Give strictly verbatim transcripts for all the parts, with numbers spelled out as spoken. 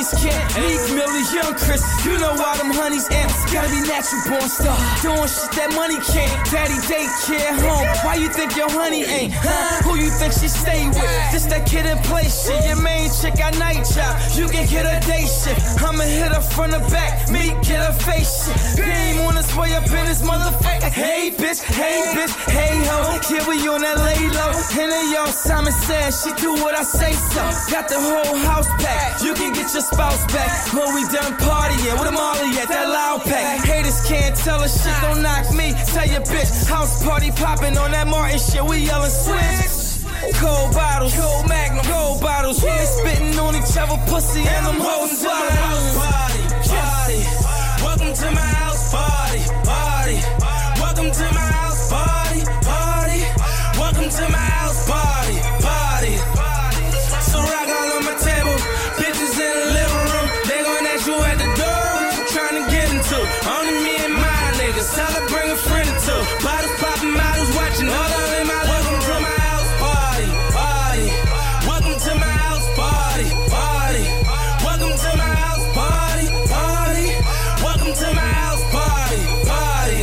honeys can't. Meek Millie, Young Chris, you know why them honeys amps. Gotta be natural born star, doing shit that money can't. Daddy daycare home, why you think your honey ain't? Huh? Who you think she stay with? Just that kid in play shit. Your main chick got night job, you can get a day shift. I'ma hit her from the back, Meek get her face shit. Game on his way up in this motherfucker. Hey bitch, hey bitch, hey ho. Yeah, we on that lay low. And then yo, Simon says she do what I say so. Got the whole house packed, you can get your spouse back. When we done partying, with them all at that loud pack. Haters can't tell us shit, don't knock me. Tell your bitch, house party popping on that Martin shit. We yelling switch. Cold bottles, cold magnum, gold bottles. We spitting on each other, pussy and them hoes. Welcome to my house party, party. Welcome to my house party, party. Welcome to my house party, party. Welcome to my house party, party. So rock all on my table, bitches in the living room. They gon' ask you at the door, what you tryna get into? Only me and my niggas, tell her bring a friend or two. Bottles popping, models watching, all up in my living room. My house party, party. Welcome to my house party, party. Welcome to my house party, party. Welcome to my house party, party.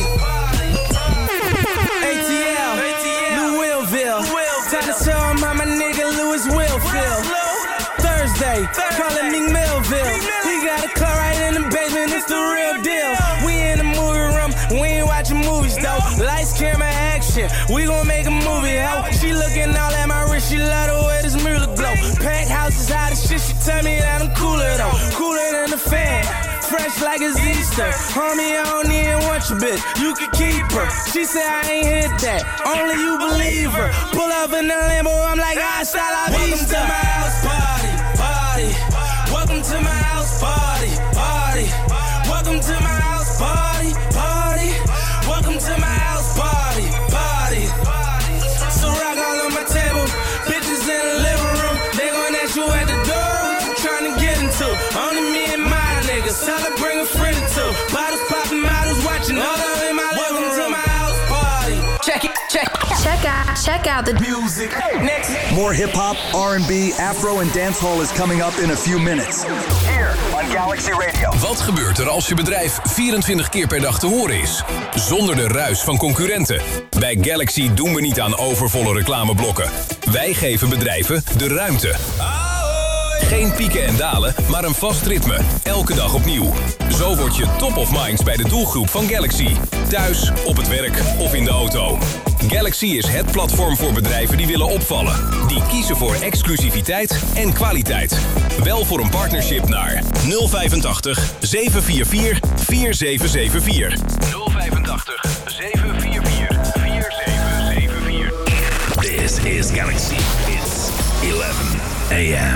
A T L, New Willville. Time to show 'em how my nigga Louis will feel. Thursday, calling me Millville. He got a car right in the basement, it's the real deal. We in the movie room, we ain't watching movies though. Lights, camera, action, we gon' make a movie, ho. She looking all at my wrist, she love the way this mirror glow. Pack house is hot as shit, she tell me that I'm cooler though. Cooler than the fan, fresh like it's Easter. Homie, I don't even want your bitch, you can keep her. She said I ain't hit that, only you believe her. Pull up in the Lambo, I'm like, hasta la vista. Welcome to my house party, party. Welcome to my house party, party. Welcome to my house party, party. Welcome to my house party, party. So rock all on my table, bitches in the living room. They gon' ask you at the door, what you tryna get into? Only me and my niggas, tell her bring a friend or two. Bottles popping, models watching, all up in my living room. Welcome to my house party. Check it, check it. Check out, check out the music. Next. More hip-hop, R and B, afro en dancehall is coming up in a few minutes. Here on Galaxy Radio. Wat gebeurt er als je bedrijf vierentwintig keer per dag te horen is? Zonder de ruis van concurrenten. Bij Galaxy doen we niet aan overvolle reclameblokken. Wij geven bedrijven de ruimte. Geen pieken en dalen, maar een vast ritme. Elke dag opnieuw. Zo word je top of minds bij de doelgroep van Galaxy. Thuis, op het werk of in de auto. Galaxy is het platform voor bedrijven die willen opvallen. Die kiezen voor exclusiviteit en kwaliteit. Wel voor een partnership naar nul vijfentachtig, zeven vier vier, vier zeven zeven vier. nul vijfentachtig, zeven vier vier, vier zeven zeven vier. This is Galaxy. It's eleven a m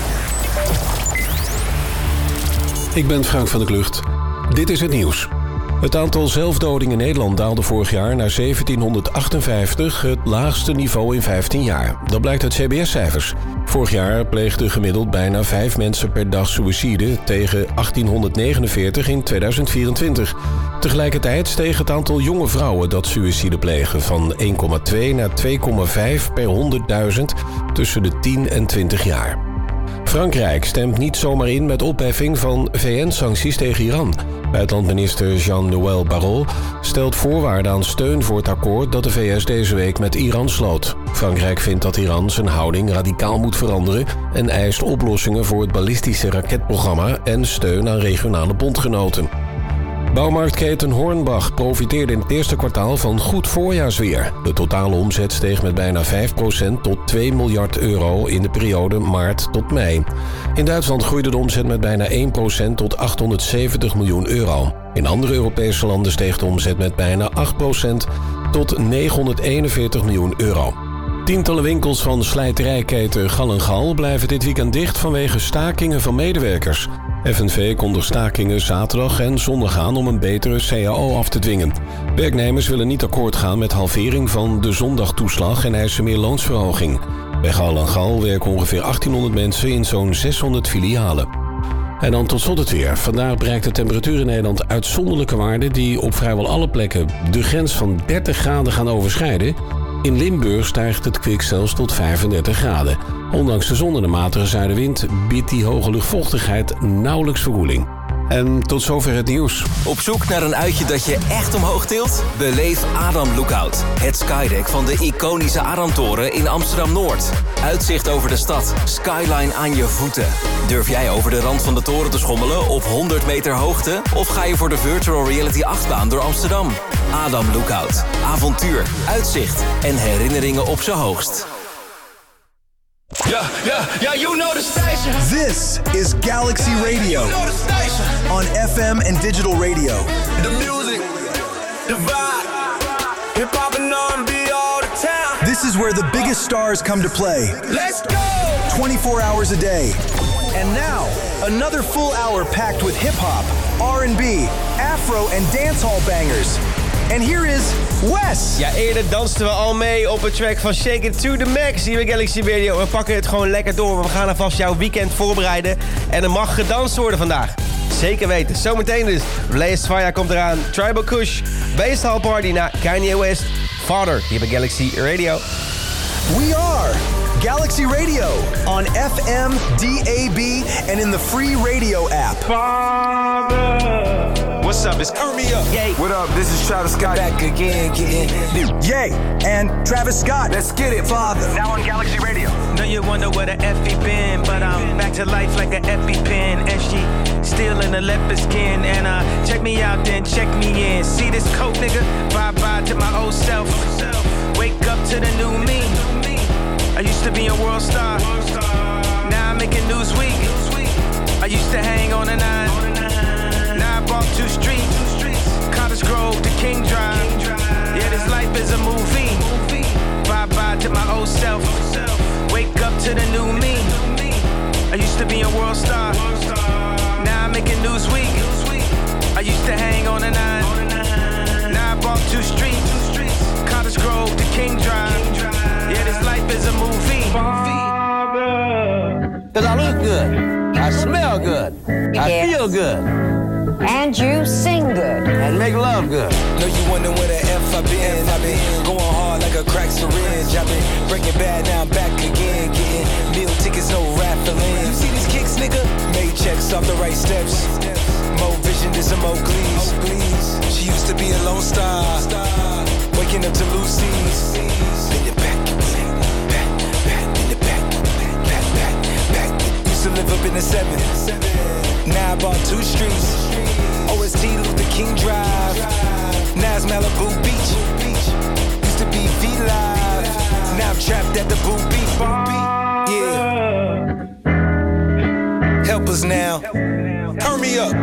Ik ben Frank van der Klucht. Dit is het nieuws. Het aantal zelfdodingen in Nederland daalde vorig jaar naar zeventienhonderdachtenvijftig, het laagste niveau in vijftien jaar. Dat blijkt uit C B S-cijfers. Vorig jaar pleegden gemiddeld bijna vijf mensen per dag suïcide tegen achttienhonderdnegenenveertig in tweeduizend vierentwintig. Tegelijkertijd steeg het aantal jonge vrouwen dat suïcide plegen van één komma twee naar twee komma vijf per honderdduizend tussen de tien en twintig jaar. Frankrijk stemt niet zomaar in met opheffing van V N-sancties tegen Iran. Buitenlandminister Jean-Noël Barrot stelt voorwaarden aan steun voor het akkoord dat de V S deze week met Iran sloot. Frankrijk vindt dat Iran zijn houding radicaal moet veranderen en eist oplossingen voor het ballistische raketprogramma en steun aan regionale bondgenoten. Bouwmarktketen Hornbach profiteerde in het eerste kwartaal van goed voorjaarsweer. De totale omzet steeg met bijna vijf procent tot twee miljard euro in de periode maart tot mei. In Duitsland groeide de omzet met bijna één procent tot achthonderdzeventig miljoen euro. In andere Europese landen steeg de omzet met bijna acht procent tot negenhonderdeenenveertig miljoen euro. Tientallen winkels van slijterijketen Gal en Gal blijven dit weekend dicht vanwege stakingen van medewerkers. F N V kondigt stakingen zaterdag en zondag aan om een betere C A O af te dwingen. Werknemers willen niet akkoord gaan met halvering van de zondagtoeslag en eisen meer loonsverhoging. Bij Gal en Gal werken ongeveer achttienhonderd mensen in zo'n zeshonderd filialen. En dan tot slot het weer. Vandaag bereikt de temperatuur in Nederland uitzonderlijke waarden die op vrijwel alle plekken de grens van dertig graden gaan overschrijden. In Limburg stijgt het kwik zelfs tot vijfendertig graden. Ondanks de zon en de matige zuidenwind biedt die hoge luchtvochtigheid nauwelijks verkoeling. En tot zover het nieuws. Op zoek naar een uitje dat je echt omhoog tilt? Beleef Adam Lookout. Het skydeck van de iconische Adamtoren in Amsterdam-Noord. Uitzicht over de stad. Skyline aan je voeten. Durf jij over de rand van de toren te schommelen op honderd meter hoogte? Of ga je voor de virtual reality achtbaan door Amsterdam? Adam Lookout. Avontuur, uitzicht en herinneringen op z'n hoogst. Yeah, yeah, yeah, you know the station. This is Galaxy Radio. You know the station. On F M and digital radio. The music, the vibe, hip hop and R and B all the time. This is where the biggest stars come to play. Let's go! twenty-four hours a day. And now, another full hour packed with hip hop, R and B, Afro and dancehall bangers. And here is Wes. Ja, eerder dansten we al mee op het track van Shake It to the Max hier bij Galaxy Radio. We pakken het gewoon lekker door. We gaan alvast jouw weekend voorbereiden. En er mag gedanst worden vandaag. Zeker weten. Zometeen dus. Blaze Fire komt eraan. Tribal Kush. Basehall Party na Kanye West. Father hier bij Galaxy Radio. We are Galaxy Radio on F M, D A B, and in the free radio app. Father. What's up? It's Turn Me Up. Yay. What up? This is Travis Scott. Back again, getting new. Yay, and Travis Scott. Let's get it, Father. Now on Galaxy Radio. Know you wonder where the Effie been, but I'm back to life like an EpiPen, and she still in the leopard skin. And uh, check me out, then check me in. See this coat, nigga? Bye bye to my old self. Wake up to the new me. I used to be a world star. Now I'm making Newsweek. I used to hang on a nine. Now I bought two streets. Cottage Grove to King Drive. Yeah, this life is a movie. Bye bye to my old self. Wake up to the new me. I used to be a world star. Now I'm making Newsweek. I used to hang on a nine. Now I bought two streets. Cottage Grove to King Drive. Yeah, this life is a movie. Cause I look good, I smell good, I Yes. feel good, And you sing good. and make love good. Know you wondering where the F I been? I been going hard like a crack syringe. I been breaking bad, now I'm back again. Getting meal tickets, no raffling. You see these kicks, nigga? Made checks off the right steps. More vision than some Oakleys. She used to be a lone star. Waking up to Lucy's. Bend it back, back, back, in the back, back, back, back. Used to live up in the seven. Now I bought two streets. O S T Luther King Drive. Now it's Malibu Beach. Used to be V-Live. Now I'm trapped at the Boo Beat. Yeah. Help us now. Turn me up.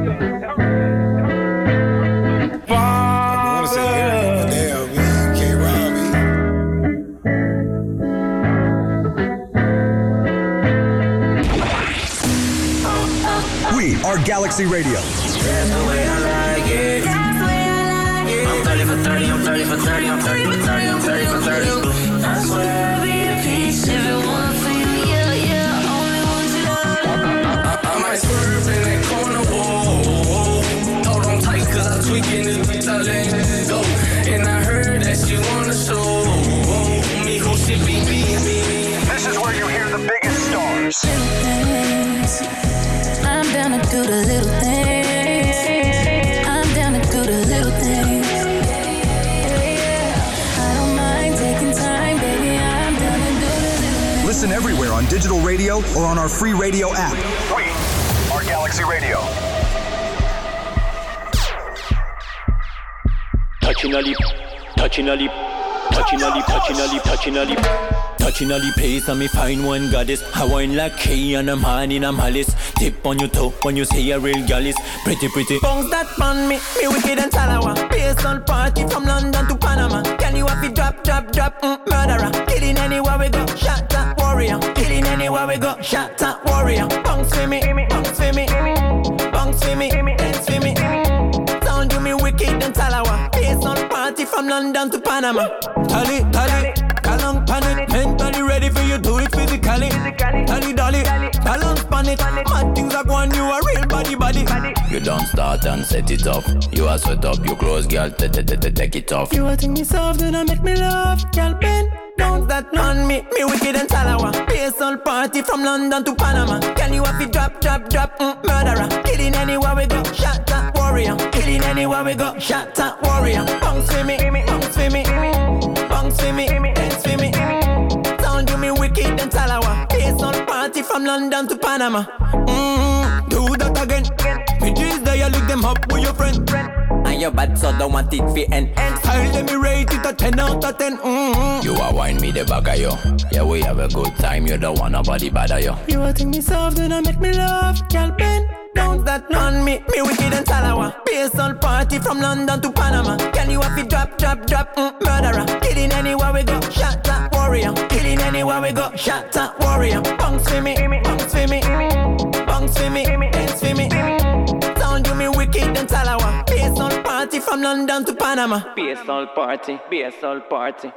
We are Galaxy Radio. That's the way I like it. That's the way I like it. I'm thirty for thirty, I'm thirty for thirty, I'm thirty for thirty, I'm thirty for thirty. I swear I'll be a piece if it wasn't for you, yeah, yeah. Only want you to I, I might swerve in that corner, whoa. Hold on tight, cause I'm tweaking this bitch, I let it go. And I heard that she wanna show me who she be, be, be. This is where you hear the biggest stars. I'm down to do the little things. I'm down to do the little things. I don't mind taking time, baby. I'm down to do the little things. Listen everywhere on digital radio or on our free radio app. We are Galaxy Radio. Touching a lip, touching a lip, touching a lip, touching a lip, touching a lip. Touching all the place and me find one goddess. I wine like Kay and I'm hard in a malice. Tip on your toe when you say a real gal is pretty pretty. Bounce that on me, me wicked and Talawa. Based on party from London to Panama. Can you have it drop, drop, drop, mm, murderer. Killing anywhere we go, shot that warrior. Killing anywhere we go, shot that warrior. Bounce for me, bounce for me, bounce for me, dance for me. Sound you me wicked and Talawa. Based on party from London to Panama. Tally, tally. Long pan it, mentally ready for you, do it physically. Tally dolly, balance pan it. Mad things are going, you a real body body. you don't start and set it up. You are set up, you close, girl, take it off. You are think me soft and I make me laugh, girl, bend. Don't that on me, me wicked and talawa. Baseball party from London to Panama. Can you have it drop, drop, drop, mm, murderer. Killing anywhere we go, shot that warrior. Killing anywhere we go, shot that warrior. Bounce for me, bounce for me, bounce for me, dance for me. Sound you me wicked and talawa. Baseball party from London to Panama. Mm, do that again. Bitches there, you lick them up with your friend. And your bad so don't want it fi end. Style let me rate it a ten out of ten. Mm-hmm. You are wine me the bag of yo. Yeah, we have a good time. You don't want nobody bad of yo. You are think me soft and I make me laugh, girl, bend. Don't that on me, me wicked and talawa. Baseball party from London to Panama. Can you have it drop, drop, drop, mm, murderer. Killing anywhere we go, shot that warrior. Killing anywhere we go, shot that warrior. Bounce for me, bounce for me, bounce for me, dance for me. Sound you me wicked and talawa. Baseball party from London to Panama. Baseball party, baseball party.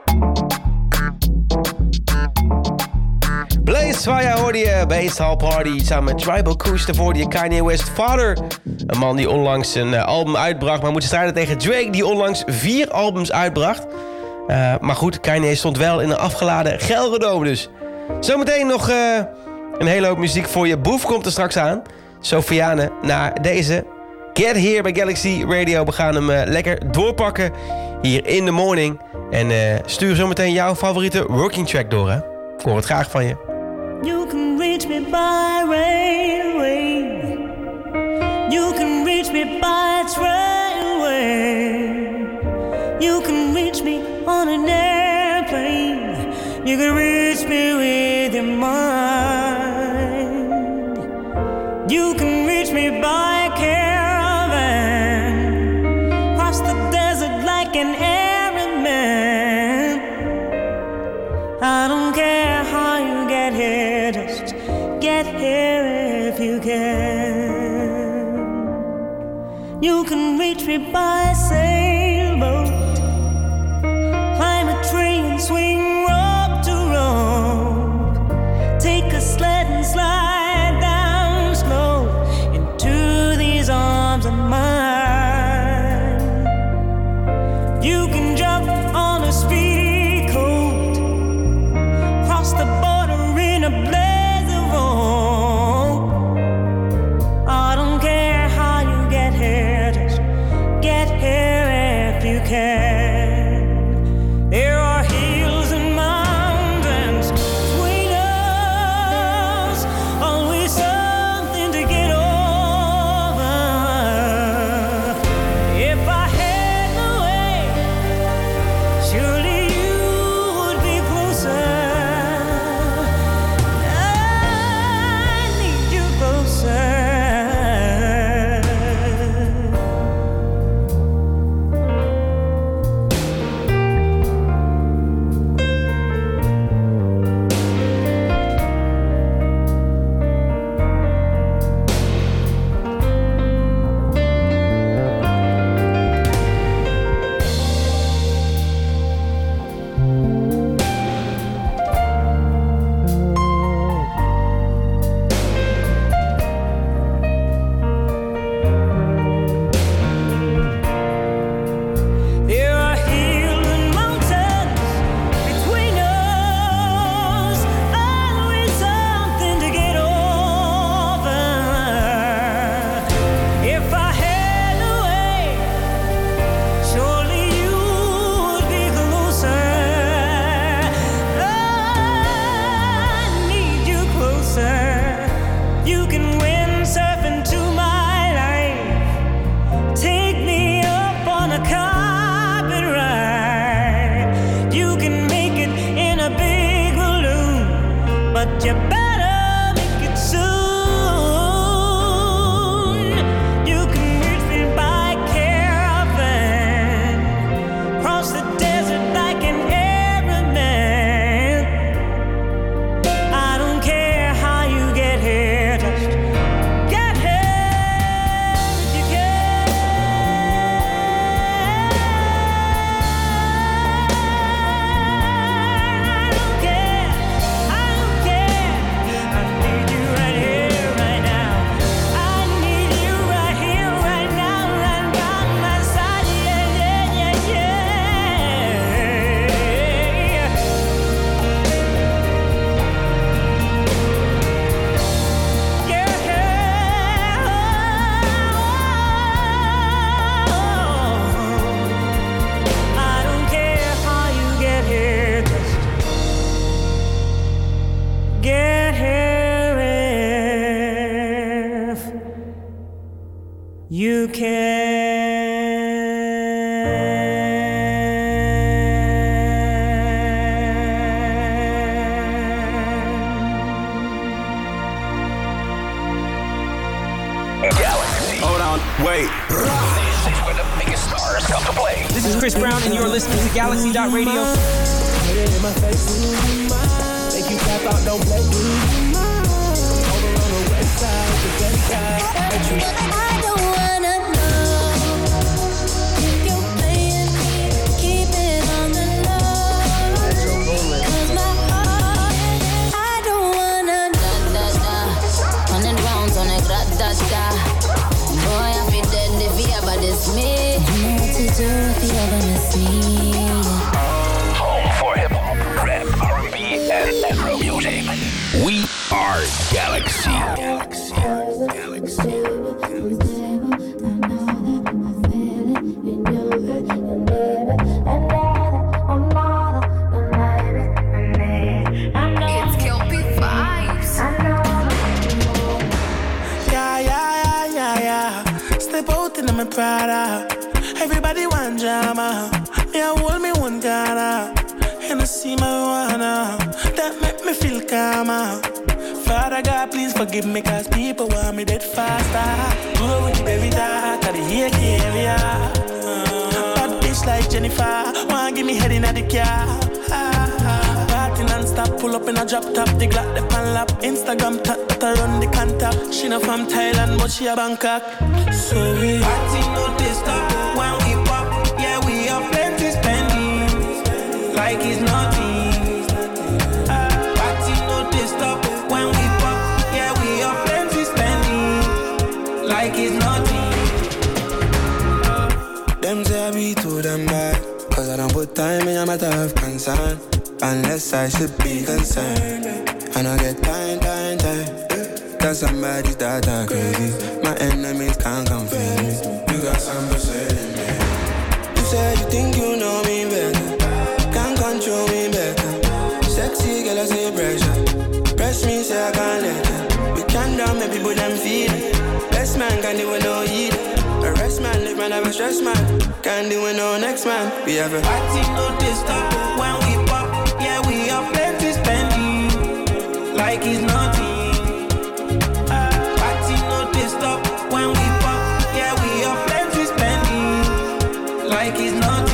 Blaze Fire hoorde je, Baseball Party. Samen met Tribal Couch, daarvoor je Kanye West Father. Een man die onlangs een uh, album uitbracht, maar moet strijden tegen Drake, die onlangs vier albums uitbracht. Uh, maar goed, Kanye stond wel in een afgeladen Gelredome dus. Zometeen nog uh, een hele hoop muziek voor je. Boef komt er straks aan. Sofiane, naar deze Get Here bij Galaxy Radio. We gaan hem uh, lekker doorpakken hier in the morning. En uh, stuur zometeen jouw favoriete working track door, hè. Ik hoor het graag van je. You can reach me by railway. You can reach me by trainway. You can reach me on an airplane. You can reach me with your mind. You can reach me by caravan. Cross the desert like an Arab man. I don't care how you get here, just get here if you can. You can reach me by sailboat. Climb a tree and swing rope to rope. Take a sled and slide down slow into these arms of mine. You can jump on a speedy coat, cross the border in a blaze of hope. I don't care how you get here, just get here if you can. There are hills you Galaxy. Hold on, wait. This is where the biggest stars come to play. This is Chris Brown, and you're listening to Galaxy dot radio. Make you tap out, don't play. Over on the west side, the best side. I don't wanna know if you're playing me. Keep it on the low. 'Cause my heart, I don't wanna da da da. Hundred rounds on a grat da da. Boy, I feel dead if you ever diss me. You know what to do if you ever miss me. Home for hip hop, rap, R and B, and Afro music. We are Galaxy. Galaxy. Galaxy. It's Kelpie vibes. Yeah, yeah, yeah, yeah, yeah. Step out in my Prada. Everybody want drama. Me, I hold me one Ghana. And I see marijuana. That make me feel calmer. Father God, please forgive me, cause people want me dead faster. Go with the baby dad, cause they hate the area. Bad bitch like Jennifer, wanna give me head in the car. Party non-stop, pull up in a drop top, the Glock, the pan lap. Instagram tap, that I run the contact. She not from Thailand, but she a Bangkok. So we party no this stop, when we pop, yeah we have plenty spending, like it's nothing. Party no this stop, when we pop, yeah we have plenty spending, like it's nothing. Them say I be to them bad, cause I don't put time in a matter of concern. Unless I should be concerned, and I get time, time, time. Cause somebody that are crazy, my enemies can't confuse me. You got some persuading me. You say you think you know me better, can't control me better. Sexy girl, I say pressure. Press me, say I can't let her. We can down, maybe put them feet. Best man can do with no heat. A rest man, live man, have a stress man. Can't do with no next man. We have a party, no this stop. When we pop, yeah, we have plenty spending, like it's nothing. Party, no this stop. When we pop, yeah, we have plenty spending, like it's nothing.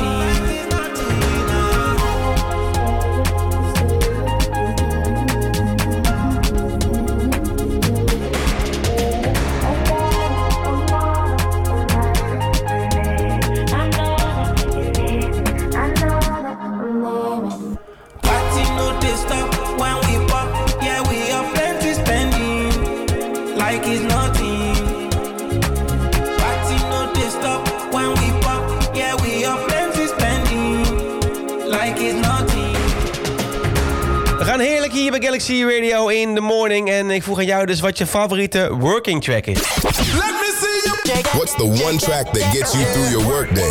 Heerlijk hier bij Galaxy Radio in the morning. En ik vroeg aan jou dus wat je favoriete working track is. What's the one track that gets you through your workday?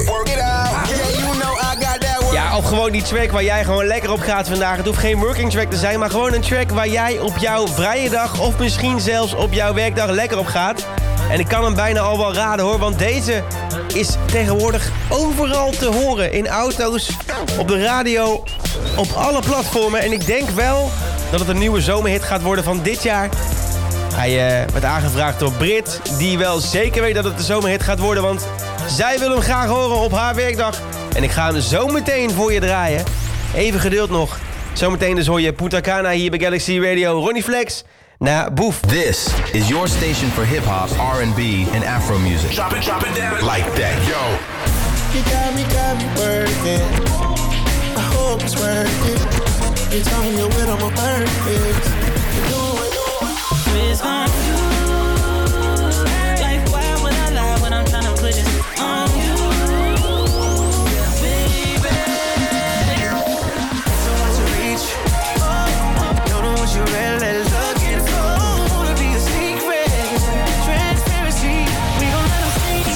Ja, of gewoon die track waar jij gewoon lekker op gaat vandaag. Het hoeft geen working track te zijn, maar gewoon een track waar jij op jouw vrije dag of misschien zelfs op jouw werkdag lekker op gaat. En ik kan hem bijna al wel raden hoor, want deze is tegenwoordig overal te horen. In auto's, op de radio, op alle platformen. En ik denk wel dat het een nieuwe zomerhit gaat worden van dit jaar. Hij uh, werd aangevraagd door Brit, die wel zeker weet dat het de zomerhit gaat worden. Want zij wil hem graag horen op haar werkdag. En ik ga hem zo meteen voor je draaien. Even geduld nog. Zometeen dus hoor je Punta Cana hier bij Galaxy Radio. Ronnie Flex na Boef. This is your station for hip-hop, R and B, and Afro music. Drop it, drop it down like that, yo. You got me, got me working. I hope it's worth it. You tell me you're with on my birthday. You know it, It's on you. Like, why would I lie when I'm trying to put this on you? Baby. So hard to reach. Don't know what you're really looking for. To be a secret. Transparency. We gon' let them see.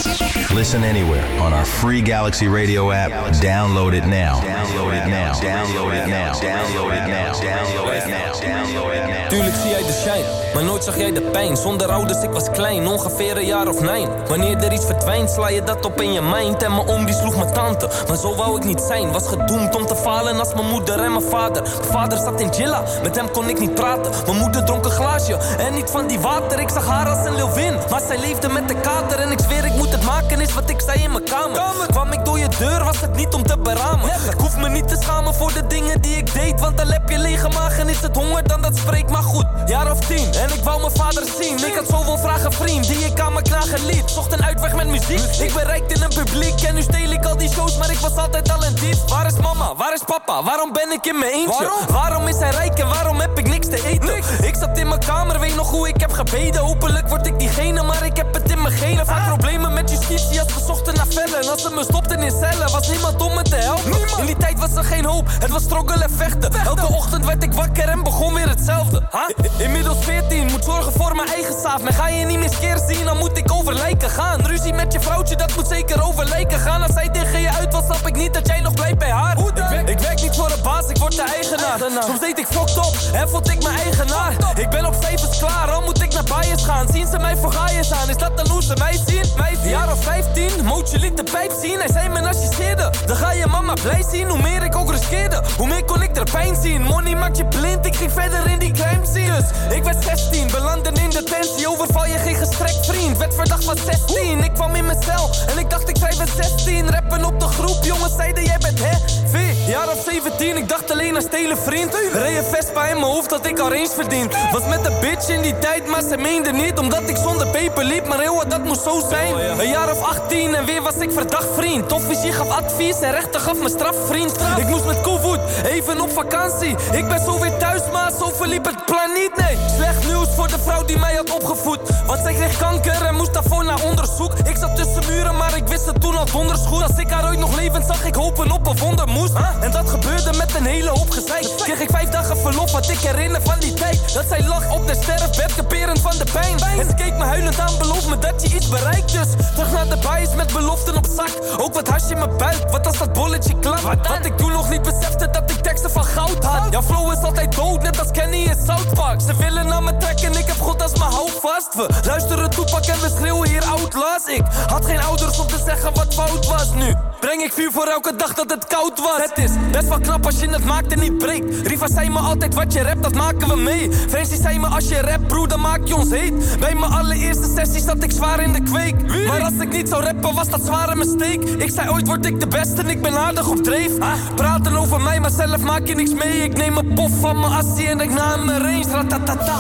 Listen anywhere on our free Galaxy Radio app. Download it now. Download it now. Download it now. Download it now. Download it now. Download it now. Tuurlijk zie jij de shine, maar nooit zag jij de pijn. Zonder ouders, ik was klein, ongeveer een jaar of nijn. Wanneer er iets verdwijnt, sla je dat op in je mind. En mijn oom die sloeg mijn tante, maar zo wou ik niet zijn. Was gedoemd om te falen als mijn moeder en mijn vader. Mijn vader zat in Jilla, met hem kon ik niet praten. Mijn moeder dronk een glaasje, en niet van die water. Ik zag haar als een leeuwin, maar zij leefde met de kater. En ik zweer ik moet het maken, is wat ik zei in mijn kamer. kamer. Kwam ik door je deur, was het niet om te beramen. Ik hoef me niet te schamen voor de dingen die ik deed. Want al heb je lege maag en is het honger, dan dat spreekt maar goed. Jaar of tien, en ik wou mijn vader zien. Ik had zoveel vragen, vriend, die ik aan me knagen liet. Zocht een uitweg met muziek, ik bereikte een publiek. En nu steel ik al die shows, maar ik was altijd al een dief. Waar is mama, waar is papa, waarom ben ik in mijn eentje? Waarom? Waarom is hij rijk en waarom heb ik niks te eten? Niks. Ik zat in mijn kamer, weet nog hoe ik heb gebeden. Hopelijk word ik diegene, maar ik heb het in mijn genen. Vaak ah. problemen met justitie als we zochten naar vellen. En als ze me stopten in cellen, was niemand om me te helpen. Niemand. In die tijd was er geen hoop, het was struggle en vechten. vechten. Elke ochtend werd ik wakker en begon weer hetzelfde. Huh? Inmiddels veertien, moet zorgen voor mijn eigen saaf. Maar ga je niet meer skeer zien, dan moet ik over lijken gaan. Ruzie met je vrouwtje, dat moet zeker over lijken gaan. Als zij tegen je uit was, snap ik niet dat jij nog blijft bij haar. Hoe dan? Ik werk, ik werk niet voor een baas, ik word de eigenaar. eigenaar. Soms deed ik fucked op en vond ik mijn eigenaar. Ik ben op cijfers klaar, al moet ik naar bias gaan. Zien ze mij voor gaaiers aan, is dat een loser? Mij zien, mij zien. Jaar of vijftien, Mootje liet de pijp zien. Hij zei me narciseerde, dan ga je mama blij zien. Hoe meer ik ook riskeerde, hoe meer kon ik er pijn zien. Money maakt je blind, ik ging verder in die crime scene. Dus ik werd zestien, belandde in detentie. Overval je geen gestrekt vriend, werd verdacht van zestien. Ik kwam in mijn cel en ik dacht ik schrijf een zestien. Rappen op de groep, jongens zeiden jij bent hè V. Jaar of zeventien, ik dacht alleen aan stelen vriend. Reed een Vespa in mijn hoofd dat ik al eens verdiend. Was met de bitch in die tijd, maar ze meende niet. Omdat ik zonder peper liep, maar heel wat dat moest zo zijn. Een jaar of achttien en weer was ik verdacht vriend. Officier gaf advies en rechter gaf me straf vriend. Ik moest met Koevoet, even op vakantie. Ik ben zo weer thuis, maar zo verliep het plan niet. Nee, slecht nieuws voor de vrouw die mij had opgevoed. Want zij kreeg kanker en moest daarvoor naar onderzoek. Ik zat tussen muren, maar ik wist het toen al donders goed. Als ik haar ooit nog levend zag, ik hopen op een wonder moest. Huh? En dat gebeurde met een hele hoop gezeik. Kreeg ik vijf dagen verlof, wat ik herinner van die tijd. Dat zij lag op de sterfbed, kaperend van de pijn. En ze keek me huilend aan, beloof me dat je iets bereikt. Dus terug naar de bias met beloften op zak. Ook wat hash in mijn buik, wat als dat bolletje klap. Wat, wat ik toen nog niet besefte, dat ik teksten van goud had. Jouw flow is altijd dood, net als Kenny in South Park. Ze willen naar me trekken, ik heb God als mijn houvast. We luisteren Toepak en we schreeuwen hier outlast. Ik had geen ouders om te zeggen wat fout was. Nu breng ik vuur voor elke dag dat het koud was. Het is best wel knap als je het maakt en niet breekt. Riva zei me altijd wat je rapt, dat maken we mee. Francie zei me als je rap broer, dan maak je ons heet. Bij mijn allereerste sessie zat ik zwaar in de kweek. Wie? Maar als ik niet zou rappen was dat zware mistake. Ik zei ooit word ik de beste en ik ben aardig op dreef. ah, Praten over mij, maar zelf maak je niks mee. Ik neem een pof van mijn assie en ik naam mijn range. Ratatata.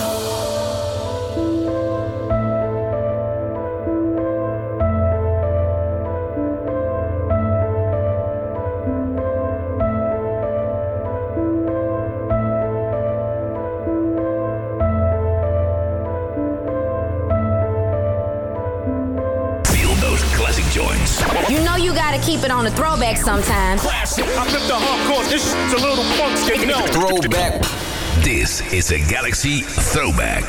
You know you gotta keep it on the throwback sometimes. Classic. I flip the hardcore. This shit's a little funky. No. Throwback. This is a Galaxy Throwback.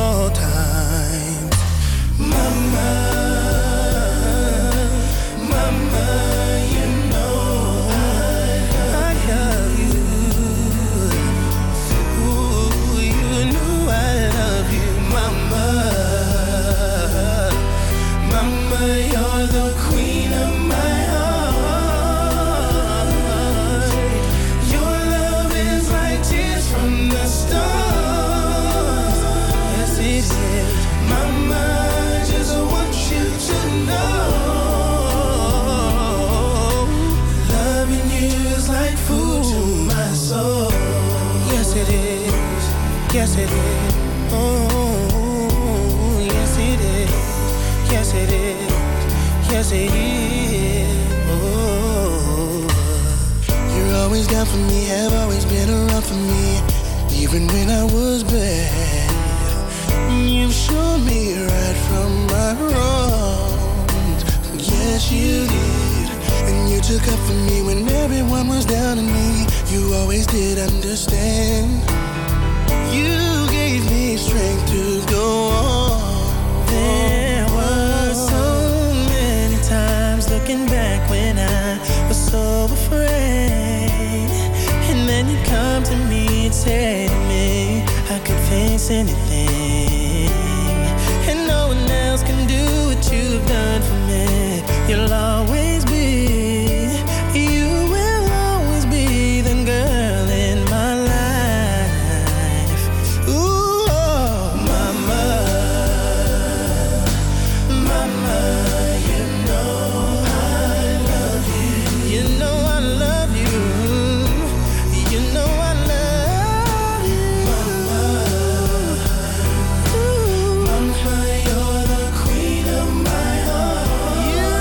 Mama, you're the queen of my heart. Your love is like tears from the stars. Yes, it is. Mama, I just want you to know, loving you is like food to my soul. Yes, it is. Yes, it is. Oh, yes, it is. Yes, it is. Yes, it is. Oh, you're always down for me, have always been around for me, even when I was bad. You've shown me right from my wrongs. Yes, you did. And you took up for me when everyone was down on me. You always did understand. You gave me strength to go on. There were so many times looking back when I was so afraid. And then you come to me and say to me, I could face anything. And no one else can do what you've done for me. You'll always be, you will always be the girl in my life. Ooh, oh, mama, mama, you know I love you. You know I love you. You know I love you. Mama, ooh, mama, you're the queen of my heart. You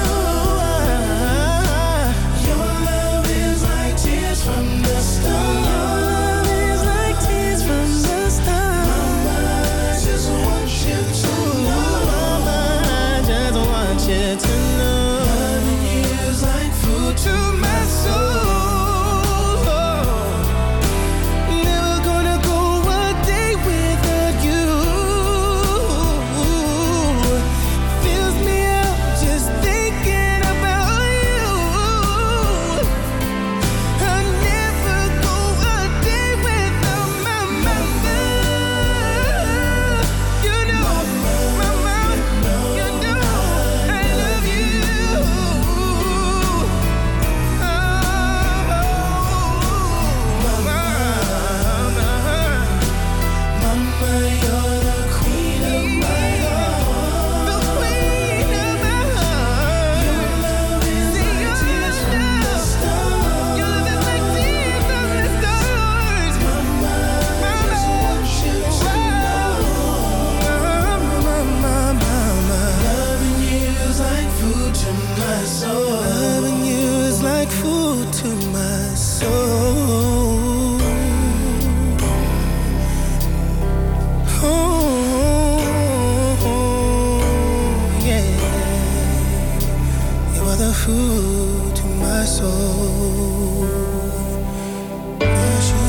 are. Your love is like tears from the stars. Your love is like tears from the stars. Mama, I just want you to know. Mama, I just want you to know. Loving you is like food to my soul. Never gonna go a day without you. Fills me up just thinking about you. I'll never go a day without my mother. You know, mama, you know I love you. Mama, you're the queen of my heart. The queen of my heart. Your love is like tears from the stars. Your love is like tears from the stars. Mama, I just want you to know. Mama, mama, loving you is like food to my soul. Loving you is like food to my soul. Oh, yeah. You are the food to my soul. Yes,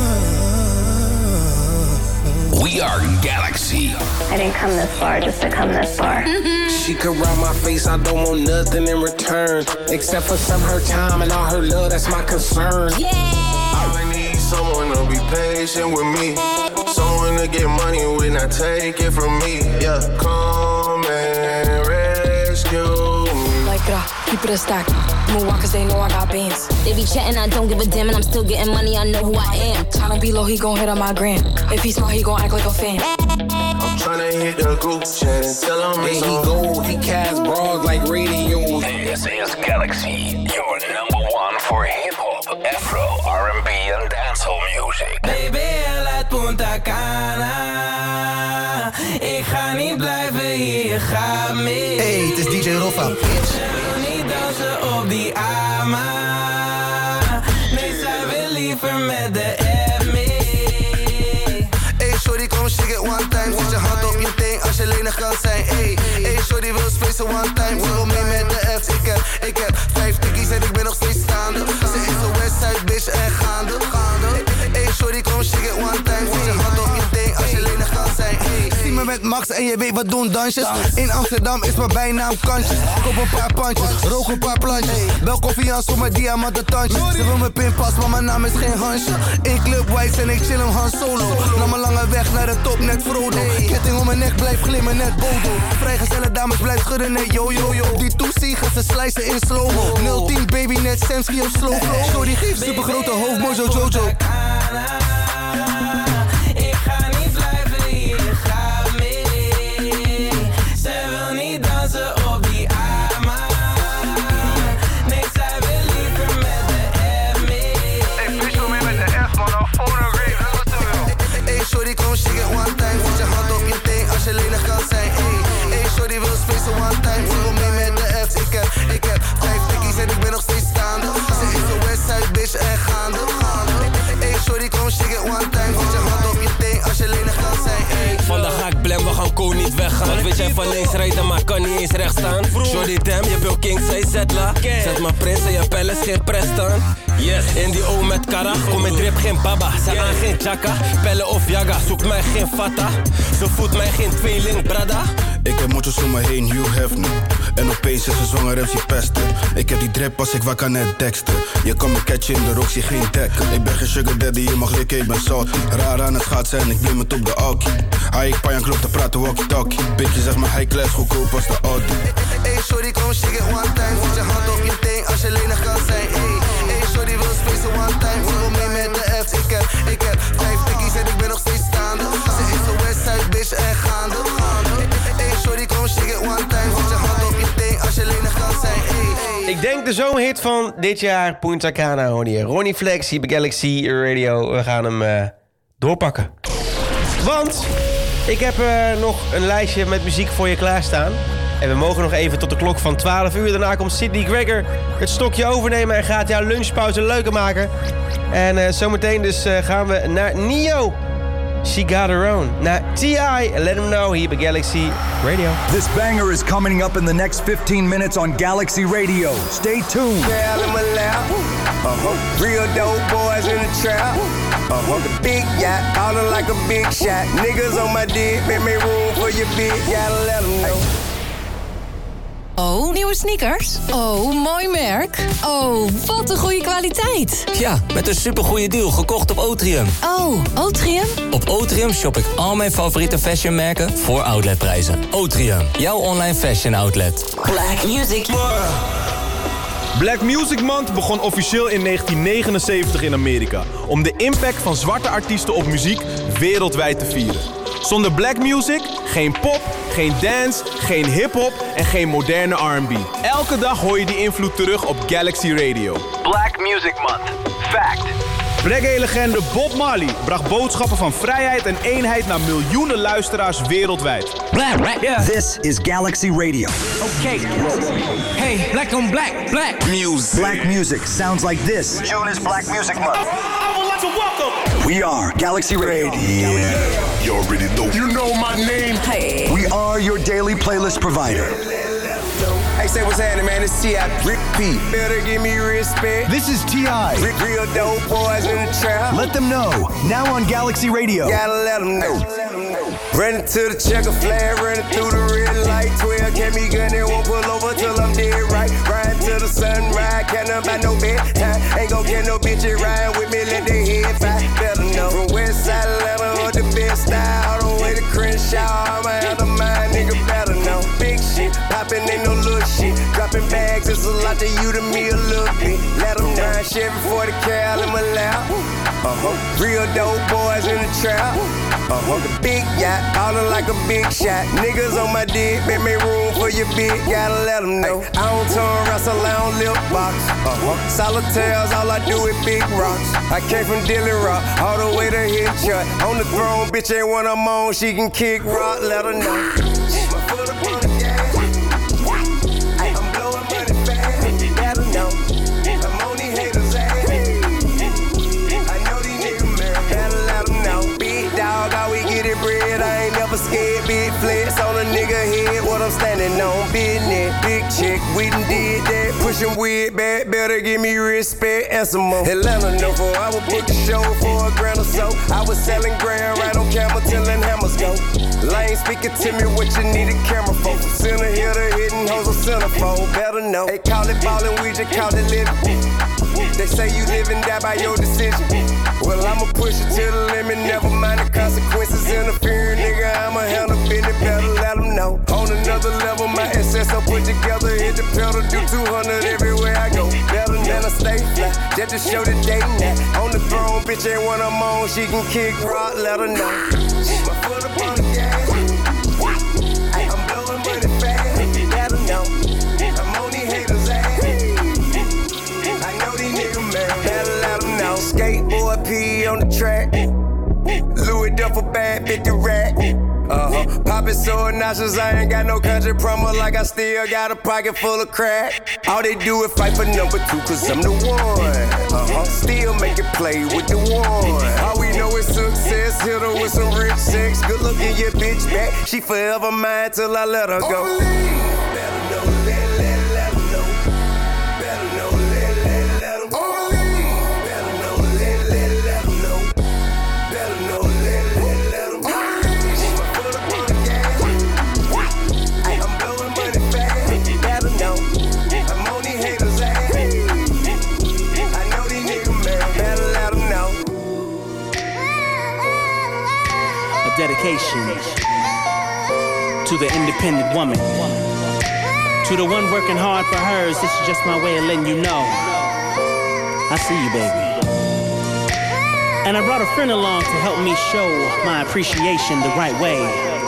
you are. We are Galaxy. I didn't come this far just to come this far. She could rub my face, I don't want nothing in return, except for some her time and all her love, that's my concern. I need someone to be patient with me, someone to get money with, not take it from me. Yeah, come and rescue me. Like, uh, keep it a stack. Move on cause they know I got beans. They be chatting, I don't give a damn, and I'm still getting money, I know who I am. Tryna be low, he gon' hit on my gram. If he smart, he gon' act like a fan. I'm tryna hit the group chat and tell him Yeah, it's he on. gold, he cast bras like radios. This is Galaxy, your number one for hip-hop, Afro, R and B, and dancehall music. Baby, laat Punta Cana. Ik ga niet blijven hier, je gaat mee. Hey, het is D J Roffa. Ik wil niet dansen op die ama. Nee, zij wil liever met de M mee. Hey, shorty, kom shake it one time. Zet je hand op je teen als je lenig kan zijn. Hey, hey, shorty wil spacen one time. Ze wil mee met de F. Ik heb, ik heb vijf tikkies en ik ben nog steeds staande. Ze is een Westside bitch en gaande. Hey, shorty, kom shake it one time. Zet je hand op je teen als je lenig kan zijn. Hey, zie me met met Max en je weet wat doen dansjes. In Amsterdam is mijn bijnaam Kantjes. Koop een paar pandjes, rook een paar plantjes. Bel confiance voor mijn diamanten tandjes. Ze wil mijn pinpas, maar mijn naam is geen Hansje. In Club Whites en ik chill hem Han Solo. Na mijn lange weg naar de top, net Frodo. Ketting om mijn nek, blijf glimmen, net Bodo. Vrijgezelle dames, blijf schudden, net yo yo yo. Die toesie gaat ze slicen in slow-mo. nul tien baby, net Samsky op slow flow. Shorty geeft supergrote hoofd, mojo Jojo. Ik ga niet blijven hier, ga mee. Zij wil niet dansen op die ama. Nee, zij wil liever met de F mee. Hey, bitch, wil mee met de F, man. Al phone en rave, dat is wat ze wil. Hey, shorty, kom shake it one time. Zet je hand op je teen als je lenig kan zijn. Hey, hey, shorty wil spacen one time. Ze wil mee met de F. Ik heb, ik heb vijf tikkies en ik ben nog steeds staande. Ze is een Westside bitch en gaande. Hey, shorty, kom shake it one time. Zet je hand op je teen als je lenig kan zijn. Hey, vandaag ga ik blem, we gaan ko niet weggaan. Wat weet jij van links rijden, maar kan niet eens rechts staan. Shorty damn, je wil king, zij zetla. Zet maar prins en je palace, geen prest aan. Yes, in die O met karach, kom met drip, geen baba. Zij aan geen chaka, pellen of jaga, zoekt mij geen fata. Ze voedt mij geen tweeling, brada. Ik heb moedjes om me heen, Hugh Hefner. En opeens is ze zwanger en ze pesten. Ik heb die drip als ik wakker net Dexter. Je kan me catchen in de Roxy, geen dek. Ik ben geen sugar daddy, je mag likken, ik ben salty. Raar aan het gaat zijn, ik neem het op de alkie. Hij ik pijn klopt te praten walkie-talkie. Pikje zeg maar high class, goedkoop als de Audi. Hey shorty, kom shake it one time. Zet je hand op je teen als je lenig kan zijn. Hey, hey shorty wil spacen one time. Ze wil mee met de F. Ik heb, ik heb vijf tikkies en ik ben nog steeds staande. Ze is een Westside bitch en gaande. Hey shorty, kom shake it one time. Zet je hand op je teen als je lenig kan zijn. Hey, hey. Ik denk de zomerhit van dit jaar, Punta Cana, hoor hier. Ronnie Flex, hier bij Galaxy Radio. We gaan hem uh, doorpakken. Want ik heb uh, nog een lijstje met muziek voor je klaarstaan. En we mogen nog even tot de klok van twaalf uur. Daarna komt Sydney Gregor het stokje overnemen en gaat jouw lunchpauze leuker maken. En uh, zometeen dus uh, gaan we naar Nio. She Got Her Own. Naar T I. Let him know hier bij Galaxy Radio. This banger is coming up in the next fifteen minutes on Galaxy Radio. Stay tuned. Girl in my lap. Uh-huh. Real dope boys in the trap. Uh-huh. The big yacht, ballin' like a big shot. Niggas on my dick, make me room for your bitch. Gotta let them know. Oh, nieuwe sneakers? Oh, mooi merk. Oh, wat een goede kwaliteit. Ja, met een supergoeie deal, gekocht op Otrium. Oh, Otrium? Op Otrium shop ik al mijn favoriete fashionmerken voor outletprijzen. Otrium, jouw online fashion outlet. Black Music. Black Music Month begon officieel in negentien negenenzeventig in Amerika, om de impact van zwarte artiesten op muziek wereldwijd te vieren. Zonder black music, geen pop, geen dance, geen hip-hop en geen moderne R en B. Elke dag hoor je die invloed terug op Galaxy Radio. Black Music Month. Fact. Reggae-legende Bob Marley bracht boodschappen van vrijheid en eenheid naar miljoenen luisteraars wereldwijd. Black, black, yeah. This is Galaxy Radio. Okay. Hey, black on black, black music. Black music sounds like this. June is Black Music Month. I would like to welcome. We are Galaxy Radio. Yeah, you already know. You know my name. Hey. We are your daily playlist provider. Hey, say what's happening, man? It's T I Rick P. Better give me respect. This is T I Rick, real dope boys in the trap. Let them know. Now on Galaxy Radio. Gotta let them know. Running to the checker flag, running through the red light. twelve kept me gunning, won't pull over till I'm dead right. Riding to the sunrise, can't about no bedtime. Ain't gon' get no bitch riding with me, let their head fly. Better know. From West Side Atlanta, or the best style. All the way to Crenshaw, I'ma have the mind, nigga better know. Big shit, poppin' ain't no little shit. Dropping bags, it's a lot to you, to me a little bit. Let them know. Chevy forty cal in my lap. Uh-huh. Real dope boys in the trap. Uh-huh. The big yacht, ballin' like a big shot. Niggas on my dick, make me room for your bitch. Gotta let them know. I don't turn wrestle, I don't lip box. Uh-huh. Solitaires, all I do is big rocks. I came from Dilly Rock, all the way to Hitchut. On the throne, bitch ain't one I'm on, she can kick rock, let her know. My foot up on the gas. I'm blowing money fast, let her know. I'm on these haters' ass. I know these niggas, man, better let them know. Big dog, all we get it bread, I ain't never scared. Big flex on a nigga head, what I'm standing on. Business, big chick, we done did that. Pushing weird back, better give me respect and some more. Atlanta, no for I would book the show for a grand or so. I was selling grand right on camera, telling hammers go. Lane speaking to me what you need a camera for. From center here to hitting hoes or centerfold, better know. They call it ballin', we just call it living. They say you live and die by your decision. Well, I'ma push it to the limit, never mind the consequences. Interfering, nigga, I'ma handle business, better let them know. On another level, my S S O put together, hit the pedal, do two hundred everywhere I go. Better than I stay fly, just to show the day now. On the throne, bitch ain't one I'm on, she can kick rock, let her know. My foot up on the gas, I'm blowing money fast, let her know. I'm on these haters' ass. Better let them know. Skateboard P on the track. Louis Duffel bag, fifty rack. Uh-huh. Poppin' so obnoxious, I ain't got no country promo. Like I still got a pocket full of crack. All they do is fight for number two, cause I'm the one. Uh-huh. Still make it play with the one. All we know is success. Hit her with some rich sex. Good looking your bitch back. She forever mine till I let her go. Dedication to the independent woman, to the one working hard for hers. This is just my way of letting you know I see you, baby. And I brought a friend along to help me show my appreciation the right way.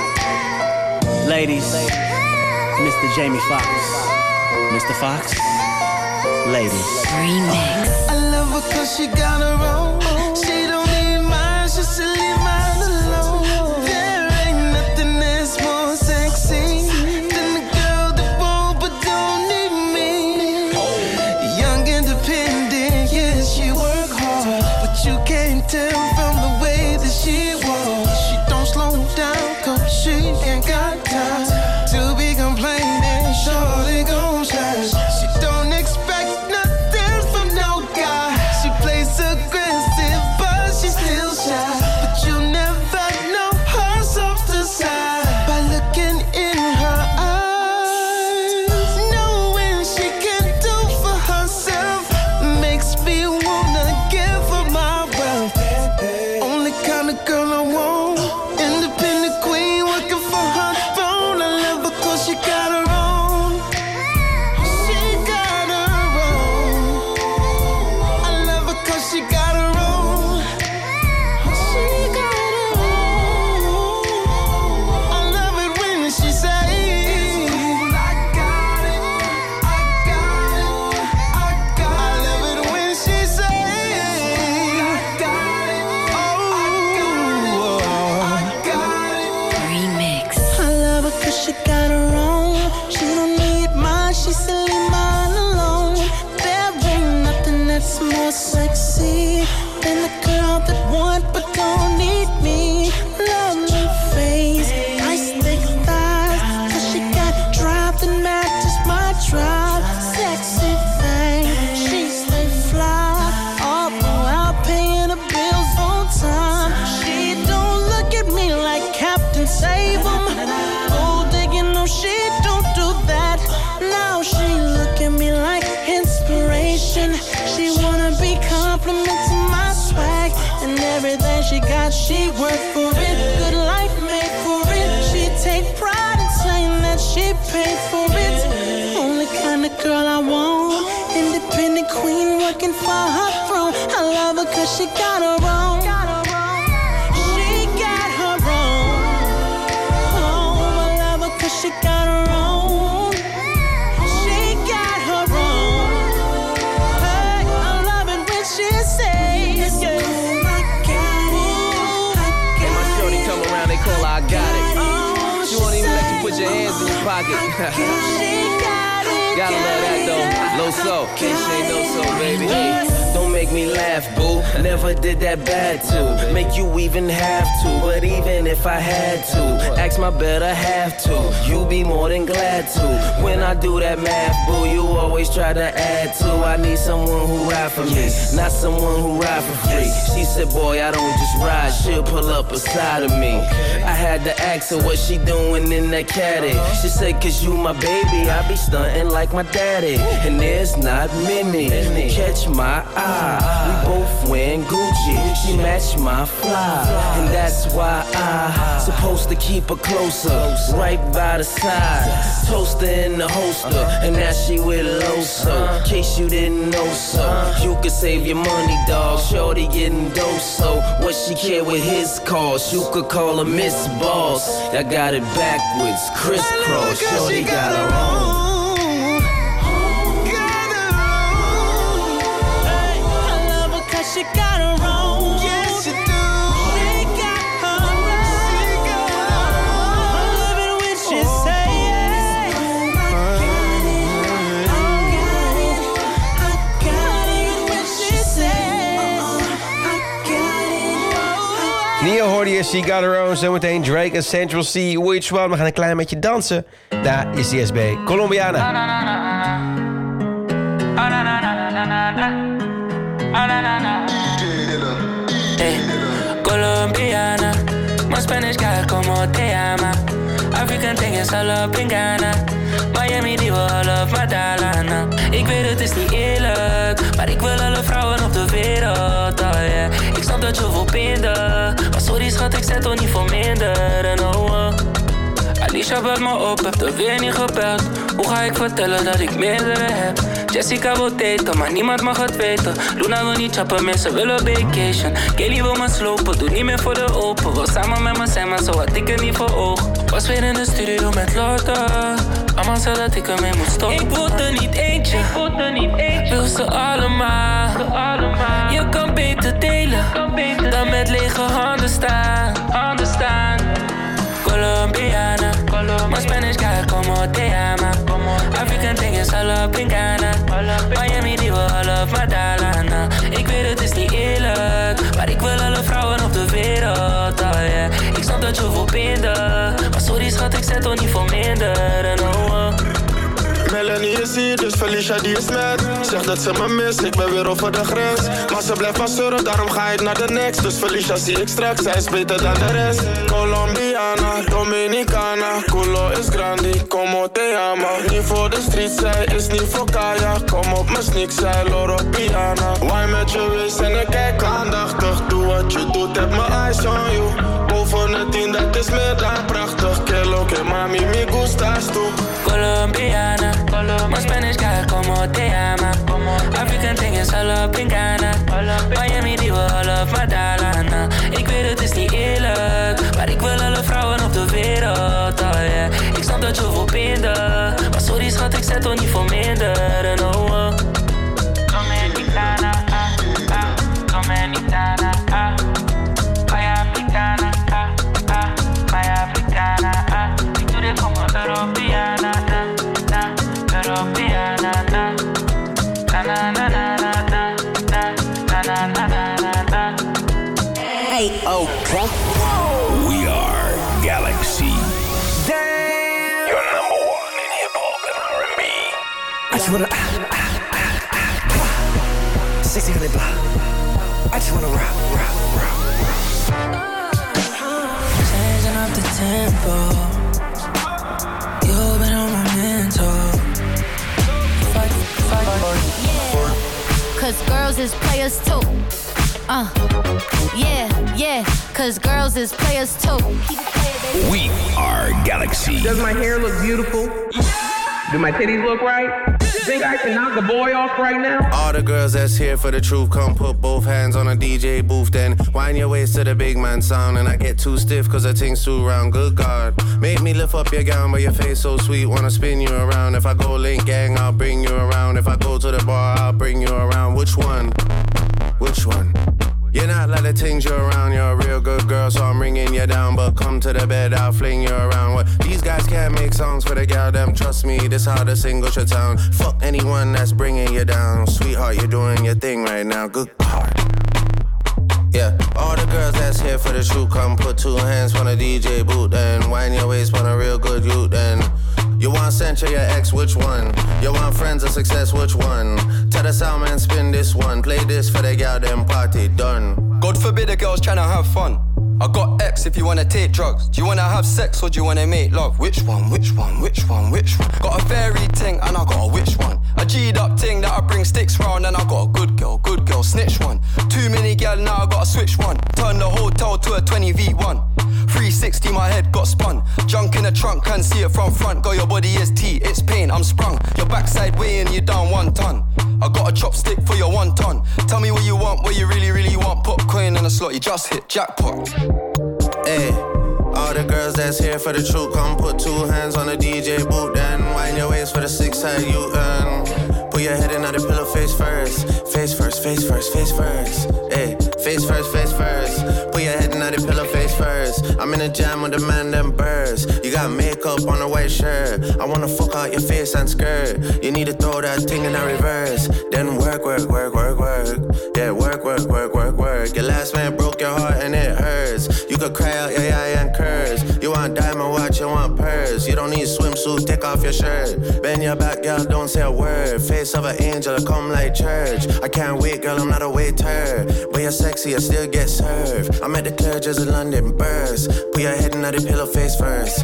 Ladies, Mister Jamie Foxx. Mister Fox, ladies. Remix. I love her cause she got her own. She don't need mine, she should leave mine alone. There ain't nothing that's more sexy than the girl that won't but don't need me. Young, independent, yes, she work hard, but you can't tell from the way that she walks. She don't slow down cause she ain't got time to be complaining. Shorty gon' shine. She don't expect nothing from no guy. She plays aggressive, but she's still shy. But you never know her softer side by looking in her eyes. Knowing she can do for herself makes me wanna give her my wealth. Only kind of girl I want. Independent queen working for her throne. I love her cause she got her own. She got her own. I love her cause she got her own. She got her own. I love it when she says, I got it, I got it, I got it. I love it when she says, I got it, oh, I got it. Remix. I love her cause she got her own. She don't need mine, she still leave mine alone. There ain't nothing that's more sexy than the girl that want but don't need me. Lovely face, nice thick thighs, cause she got drive that matches my drive. Sexy thing, she stay fly, all throughout paying the bills on time. She don't look at me like Captain Save 'em. Gold digging, no, she don't do that. Now she look at me like inspiration. She wanna be complimenting my swag and everything she got. She worked for it, good life made for it. She take pride in saying that she paid for it. Only kind of girl I want. Independent queen working for her throne. I love her cause she got her own. She got her own. Oh, I love her cause she got her own. She got her own. Hey, I love it when she says, yeah, I got it, I When my shorty come around, they call her I got it. got it. She won't even let you put your hands in your pocket. She got it. Gotta love that though. Low so, can't say no so, baby. Hey, don't make me laugh, boo. Never did that bad to make you even have to. But even if I had to, ask my better half to. You be more than glad to. When I do that math, boo, you always try to add to. I need someone who ride for me, not someone who ride for free. She said, boy, I don't just ride, she'll pull up beside of me. I had to ask her what she doing in that caddy. She said, cause you my baby, I be stunting like my daddy. And there's not many, catch my eye. We both wearing Gucci, she matched my fly. And that's why I supposed to keep her closer, right by the side. Toaster in the holster, and now she with Loso. In case you didn't know so, you could save your money, dog. Shorty getting dose, so what she care with his cost? You could call her Miss Boss. I got it backwards, crisscross. Shorty got her own. She got her own. Yes, she do. She got her own. She got her own. I love it when she say it. I got it. I got it when she say I got it. Nio hoorde je, She Got Her Own. Zometeen Drake en Central C. Which one? We gaan een klein beetje dansen. Daar is de S B. Colombiana. Hey, Colombiana, my Spanish girl, como te llama? African thing is all up in Ghana. Miami, die wil all of Madalana. Ik weet het is niet eerlijk, maar ik wil alle vrouwen op de wereld, oh yeah. Ik snap dat je wil binden, maar sorry schat, ik zet toch niet voor minder, en oh, oh. Alicia belt me op, heb er weer niet gebeld. Hoe ga ik vertellen dat ik meerdere heb? Jessica wil daten, maar niemand mag het weten. Luna wil niet chappen, mensen willen vacation. Kelly wil me slopen, doe niet meer voor de open. Wil samen met me zijn, maar zo had ik er niet voor oog. Was weer in de studio met Lotte. Mama zei dat ik ermee moet stoppen. Ik voel er niet eentje, wil ze allemaal. Je kan beter delen, dan met lege handen staan. Colombiana, my Spanish girl, como te llama? African thing is all up in Ghana. Miami, die wil all of Madalana. Ik weet het is niet eerlijk, maar ik wil alle vrouwen op de wereld, oh yeah. Ik snap dat je wil binden, maar sorry schat, ik zet toch niet voor minder, en oh, oh. Melanie is hier, dus Felicia die is met. Zegt dat ze me mist, ik ben weer over de grens. Maar ze blijft maar zeuren, daarom ga ik naar de next. Dus Felicia zie ik straks, zij is beter dan de rest. Colombiana, Dominicana, culo is grandi, como te llama? Niet voor de street, zij is niet voor Kaya. Kom op mijn sneak, zij Loro Piana. Why met je wees en ik kijk aandachtig. Doe wat je doet, heb mijn eyes on you. Boven het tien, dat is meer dan prachtig. Que lo que mami me gustas tú. Colombiana, my Spanish girl, como te llama? African thing is all up in Ghana. Miami, die wil all of Madalana. Ik weet het is niet eerlijk, maar ik wil alle vrouwen op de wereld, oh yeah. Ik snap dat je wil binden, maar sorry schat, ik zet toch niet voor minder, en oh, oh. Dominicana, ah, ah, Dominicana, ah. Vaya africana, ah, ah, vaya africana, ah. Ik doe dit como Europeana, na, na, Europeana, na. Na, na, na, na, na, na, na, na, na, na, na. Hey, okay. We are Galaxy. Damn. Your number one in hip hop and R and B. I just wanna ah, ah, ah, ah, ah. sixty hundred block. I just wanna rock, rock, rock, rock. Changing up the tempo. You've been on my mental. Fight, fight, Yeah. Cause girls is players too. Uh, yeah, yeah. Cause girls is players too. Keep it playing, baby. We are Galaxy. Does my hair look beautiful? Do my titties look right? Think I can knock a boy off right now? All the girls that's here for the truth, come put both hands on a D J booth, then wind your waist to the big man sound. And I get too stiff cause the thing's too round. Good God, make me lift up your gown, but your face so sweet, wanna spin you around. If I go link gang, I'll bring you around. If I go to the bar, I'll bring you around. Which one? Which one? You're not like the things you're around. You're a real good girl, so I'm ringing you down. But come to the bed, I'll fling you around. What? These guys can't make songs for the gal, them trust me, this how the single should sound. Fuck anyone that's bringing you down. Sweetheart, you're doing your thing right now, good heart. Yeah, all the girls that's here for the shoot, come put two hands on a D J boot, then wind your waist on a real good youth, then you want Central, your ex, which one? You want friends or success, which one? Tell the sound man, spin this one, play this for the gal, them party done. God forbid a girl's tryna have fun. I got X if you wanna take drugs. Do you wanna have sex or do you wanna make love? Which one, which one, which one, which one? Got a fairy ting and I got a which one? A G'd up ting that I bring sticks round and I got a good girl, good girl, snitch one. Too many gal now I gotta switch one. Turn the hotel to a twenty V one. three sixty my head got spun. Junk in the trunk, can see it from front. Girl your body is tea, it's pain, I'm sprung. Your backside weighing you down one ton. I got a chopstick for your one ton. Tell me what you want, what you really, really want. Put coin in a slot, you just hit jackpot. Hey, all the girls that's here for the truth, come put two hands on the D J boot, then wind your waist for the six side you earn. Put your head in on the pillow face first, face first, face first, face first. Hey, face first, face first. Put your head in on the pillow face first. I'm in a jam with the man them birds. You got makeup on a white shirt. I wanna fuck out your face and skirt. You need to throw that thing in a reverse. Then work, work, work, work, work. Yeah, work, work, work, work, work. Your last man broke your heart and it hurts. You could cry out your eye and curse. You want diamond watch, you want purse. You don't need swimsuit, take off your shirt. Bend your back, girl, don't say a word. Face of an angel, come like church. I can't wait, girl, I'm not a waiter. But you're sexy, I still get served. I'm at the Clerges of London burst. Put your head in the pillow face first.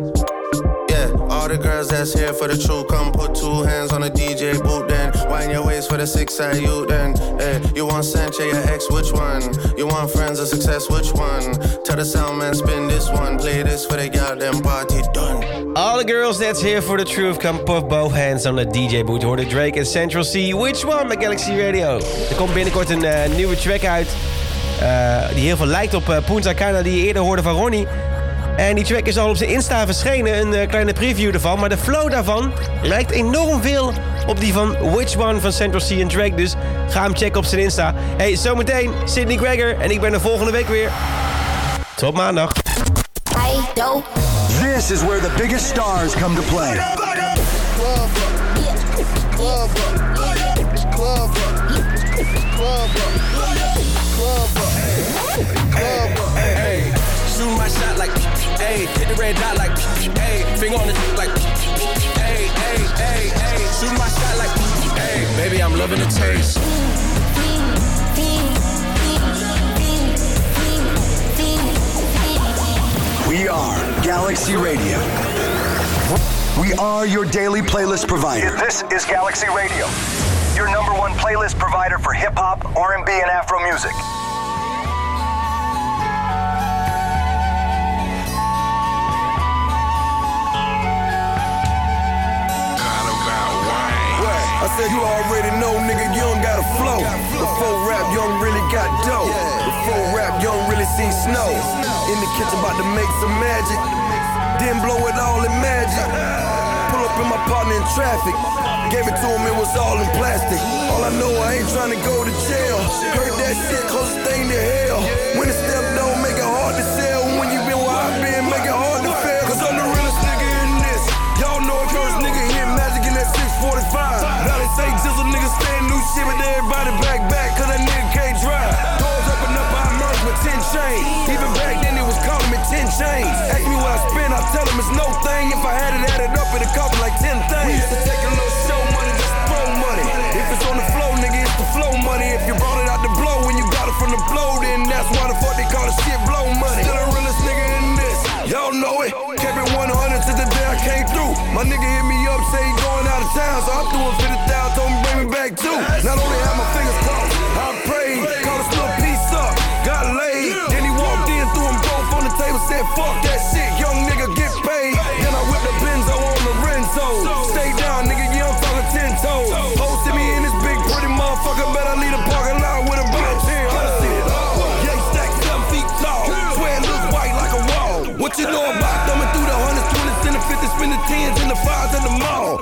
Yeah, all the girls that's here for the truth, come put two hands on a D J boot, then wind your waist for the six side you, then hey, you want Sancho, your ex, which one? You want friends or success, which one? Tell the sound man, spin this one, play this for the goddamn party done. All the girls that's here for the truth, come put both hands on the D J boot. Hoorde Drake en Central C, which one bij Galaxy Radio. Er komt binnenkort een uh, nieuwe track uit, uh, die heel veel lijkt op uh, Punta Cana, die je eerder hoorde van Ronnie. En die track is al op zijn Insta verschenen, een uh, kleine preview ervan. Maar de flow daarvan lijkt enorm veel op die van Which One van Central C en Drake. Dus ga hem checken op zijn Insta. Hey, zometeen Sydney Gregor en ik ben er volgende week weer. Tot maandag. This is where the biggest stars come to play. Shoot my shot like, ayy, hit the red dot like, ayy, finger on the like, ayy, ayy, ayy, ayy, shoot my shot like, ayy, baby, I'm loving the taste. We are Galaxy Radio. We are your daily playlist provider. This is Galaxy Radio, your number one playlist provider for hip-hop, R and B, and Afro music. I said you already know, nigga, you don't got a flow. Before rap, you don't really got dough. Before rap, you don't really see snow. In the kitchen about to make some magic, then blow it all in magic. Pull up in my partner in traffic, gave it to him, it was all in plastic. All I know, I ain't trying to go to jail. Heard that shit, closest thing to hell. When the step don't make it hard to sell. When you been where I been, make it hard to fail. Cause I'm the realest nigga in this. Y'all know if first nigga hit magic in that six forty-five. Now they say jizzle niggas stand new shit, but everybody back back, cause that nigga can't drive. Doors open up, I merge with ten chains. Even back then it was calling me ten chains. Ask me what I spend, I tell them it's no thing. If I had it added up, it'd cost me like ten things. We used to take a little show money, just throw money. If it's on the flow, nigga, it's the flow money. If you brought it out the blow, when you got it from the blow, then that's why the fuck they call it shit blow money. Still the realest nigga in this, y'all know it. Kept it one hundred to the day I came through. My nigga hit me up, say he going out of town, so I threw him fifty thousand, told him bring me back too. Not only had my fingers crossed, I prayed, called a little piece up, got laid. Then he walked in, threw them both on the table, said fuck that shit, young nigga get paid. Then I whipped the Benzo on the Renzo. Stay down, nigga, yeah, I'm talking ten toes. Posted me in this big pretty motherfucker, bet I leave the parking lot with a bitch. Yeah, he stacked seven feet tall, swear it looks white like a wall. What you know about thumbing through the hundreds, twenties, and the fifties, spin the tens and the fives at the mall?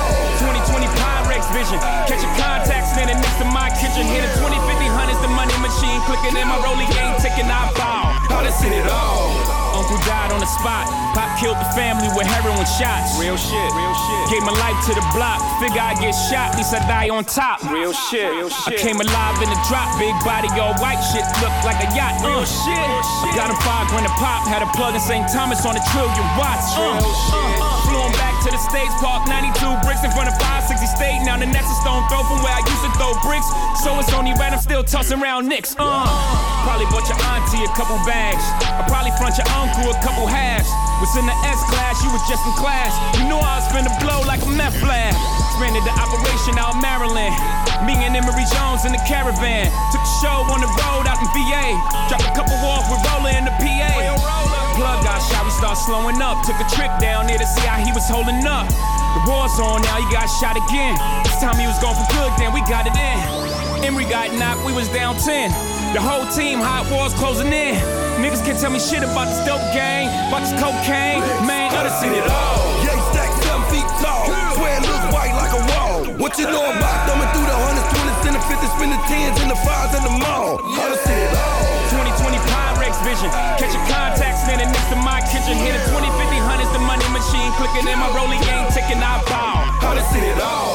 twenty twenty Pyrex vision, catching contacts, standing next to my kitchen, hitting twenty, fifty, hundreds, the money. machine clicking and my rolling game ticking, I bow. I done seen it all. Uncle died on the spot. Pop killed the family with heroin shots. Real shit, real shit. Gave my life to the block. Figure I get shot, at least I die on top. Real shit, real shit. I came alive in the drop. Big body, all white shit, look like a yacht. Real uh. shit. Got him five grand a pop. Had a plug in Saint Thomas on a trillion watts. Uh. Uh. Flew him back to the States, park ninety-two bricks in front of five sixty State. Now the next is stone throw from where I used to throw bricks. So it's only right, I'm still tossing around nicks. Uh. Probably bought your auntie a couple bags. I probably front your uncle a couple halves. Was in the S class, you was just in class. You knew I was finna blow like a meth lab. Expanded the operation out in Maryland. Me and Emery Jones in the caravan. Took the show on the road out in V A. Dropped a couple off with Roller in the P A. Plug got shot, we start slowing up. Took a trip down there to see how he was holding up. The war's on now, he got shot again. This time he was gone for good, then we got it in. Emery got knocked, we was down ten. The whole team, hot wars closing in. Niggas can't tell me shit about this dope gang, about this cocaine. Man, I done seen it all. Yeah, he stacked seven feet tall. Swear it looks white like a wall. What you know about thumbing through the hundreds, twenties, and the fifties, spin the tens and the fives and the mall? I done seen it all. twenty twenty Pyrex vision. Catching contacts standing next to my kitchen. Hit a twenty fifty hundreds, the money machine clicking in my rolling game ticking, I bow. I done seen it all.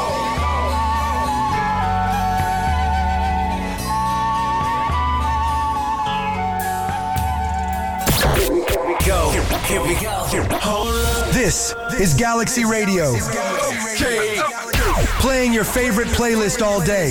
Go. Here we go. This is Galaxy Radio. Playing your favorite playlist all day.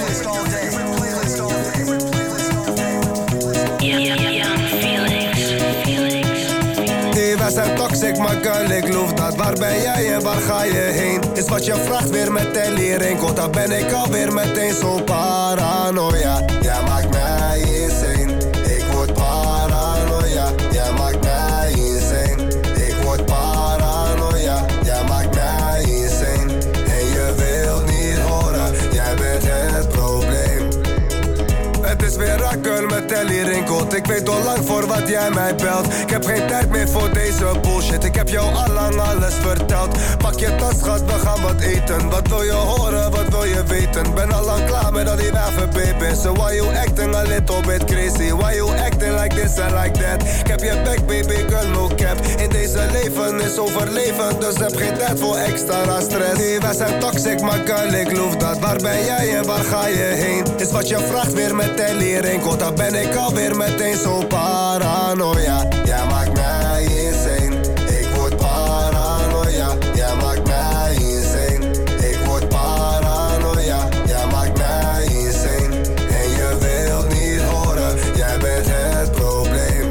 Nee, wij zijn toxic, maar girl, ik loof dat. Waar ben jij en waar ga je heen? Is wat je vraagt weer met de lering. Want dan ben ik alweer meteen zo'n paranoia. Jij maakt mij insane. Ik word paranoia. Jij maakt mij insane. Ik word paranoia. Jij maakt mij insane. En je wilt niet horen. Jij bent het probleem. Het is weer raak, girl, met Telly rinkelt. Ik weet al lang voor wat jij mij belt. Ik heb geen tijd meer voor deze bullshit. Ik heb jou allang alles verteld. Pak je tas, schat, we gaan wat eten. Wat wil je horen, wat wil je weten? Ben allang klaar met al die wijven, baby. So why you acting a little bit crazy? Why you acting like this and like that? Ik heb je back, baby girl, no cap. In deze leven is overleven, dus heb geen tijd voor extra stress. Nee, wij zijn toxic, maar girl, ik loof dat. Waar ben jij en waar ga je heen? Is wat je vraagt weer met Telly rinkelt. Dan ben ik alweer meteen zo'n paranoia. Jij maakt mij insane. Ik word paranoia. Jij maakt mij insane. Ik word paranoia. Jij maakt mij insane. En je wilt niet horen. Jij bent het probleem.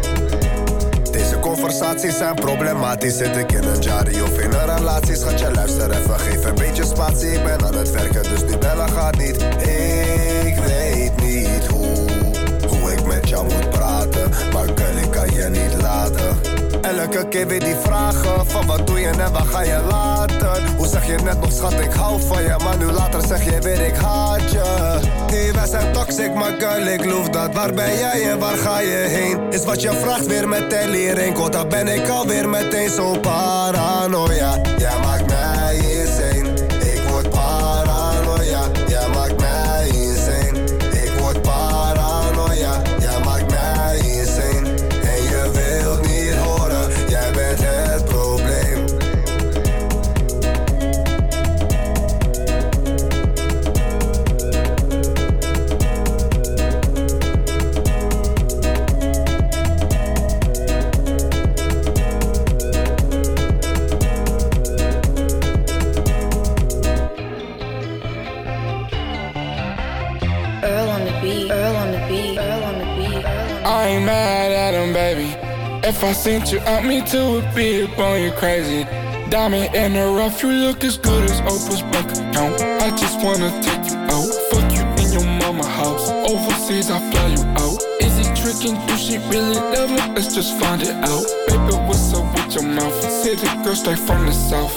Deze conversaties zijn problematisch. Zit ik in een jari of in een relatie? Schat, je luister even, geef een beetje spatie. Ik ben aan het werken, dus nu bellen gaat niet. Ik weet niet hoe, hoe ik met jou moet praten. Maar girl, ik kan je niet laten. Elke keer weer die vragen van wat doe je en waar ga je later? Hoe zeg je net nog, schat, ik hou van je. Maar nu later zeg je weer, ik haat je. Nee, wij zijn toxic, maar girl, ik loof dat. Waar ben jij en waar ga je heen? Is wat je vraagt weer met Telly rinkelt. Dan ben ik alweer meteen zo'n paranoia. Jij maakt mij insane. Ik word paranoia. Jij maakt mij insane. Ik word paranoia. Jij maakt mij insane. En je wilt niet horen. Jij bent het probleem. Earl on the beat, Earl on the beat, Earl on the beat, Earl on the beat. I ain't mad at him, baby. If I sent you out, me too would be up on you crazy. Diamond in the rough, you look as good as Oprah's bank account. I just wanna take you out, fuck you in your mama house. Overseas, I fly you out. Is he tricking? Do she really love me? Let's just find it out. Baby, what's up with your mouth? City girl straight from the south.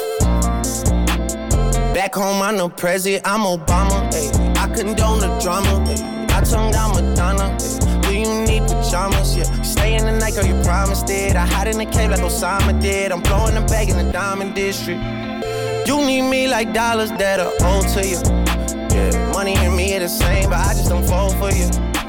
Back home, I'm no president, I'm Obama. Ay. I condone the drama. Ay. I tongue down Madonna. Ay. Do you need pajamas? Yeah. Stay in the night, girl, you promised it. I hide in the cave like Osama did. I'm blowing the bag in the diamond district. You need me like dollars that are owed to you. Yeah, money and me are the same, but I just don't fall for you.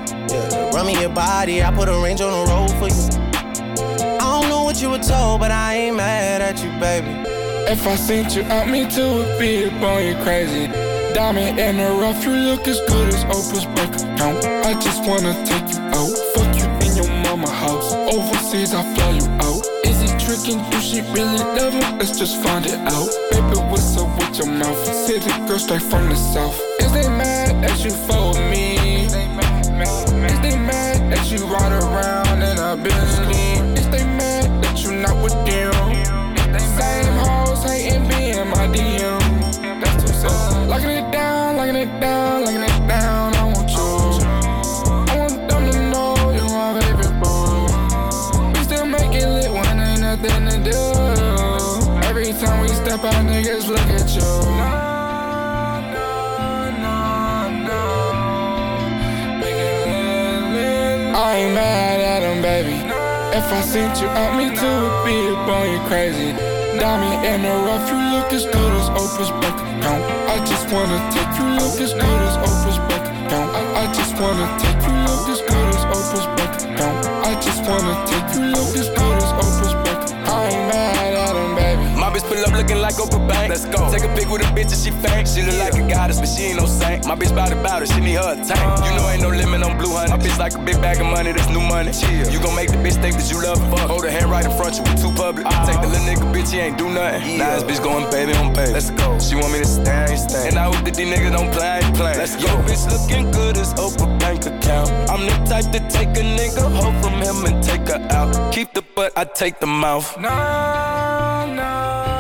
Yeah, run me your body, I put a range on the road for you. I don't know what you were told, but I ain't mad at you, baby. If I sent you out, me too would be upon you crazy. Diamond in the rough, you look as good as Oprah's bank account. I just wanna take you out, fuck you in your mama house. Overseas, I fly you out. Is he tricking? Do she really love him? Let's just find it out. Baby, what's up with your mouth? City girl straight from the south. Is they mad that you fuck with me? Is they mad, mad, mad? Is they mad that you ride around in a Bentley? Is they mad that you not with them? Same hoes hating me in my D M. That's too sad. Locking it down, locking it down, locking it down. I want you. I want them to know you're my baby boo. We still make it lit when ain't nothing to do. Every time we step out, niggas look at you. No, no, no, no. Make it lit, lit. I ain't mad at him, baby. If I sent you out, me too would be upon you crazy. Diamond in the rough, you look as good as Oprah's bank account. I just wanna take you look as good as Oprah's bank account. I, I just wanna take you look as good as Oprah's bank account. I just wanna take you look as good as Oprah's bank account. I ain't mad at him, baby. My bitch pull up looking like Oprah Bank. Let's go. Take a pic with a bitch and she fake. She look like a goddess, but she ain't no saint. My bitch bout it, bout it, she need her a tank. You know ain't no limit on blue honey. My bitch like a big bag of money, that's new money. Chill. You gon' make the bitch think that you love her. Hold her hand right in front, you we too public. Oh. Take the little nigga, bitch, he ain't do nothing. Yeah. Now this bitch going baby on baby. Let's go. She want me to stand, stand. And I hope that these niggas don't play, I ain't playing. Let's go. Yo, bitch looking good as Oprah bank account. I'm the type to take a nigga, hoe from him and take her out. Keep the butt, I take the mouth. No, no.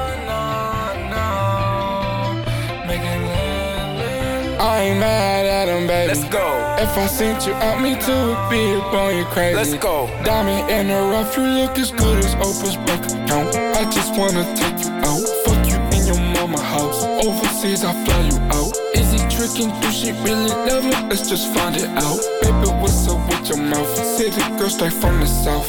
I ain't mad at him, baby. Let's go. If I sent you out, me too would be upon you crazy. Let's go. Diamond in the rough, you look as good as Oprah's bank account. I just wanna take you out, fuck you in your mama house. Overseas, I fly you out. Is he tricking? Do she really love me? Let's just find it out. Baby, what's up with your mouth? City girl straight from the south.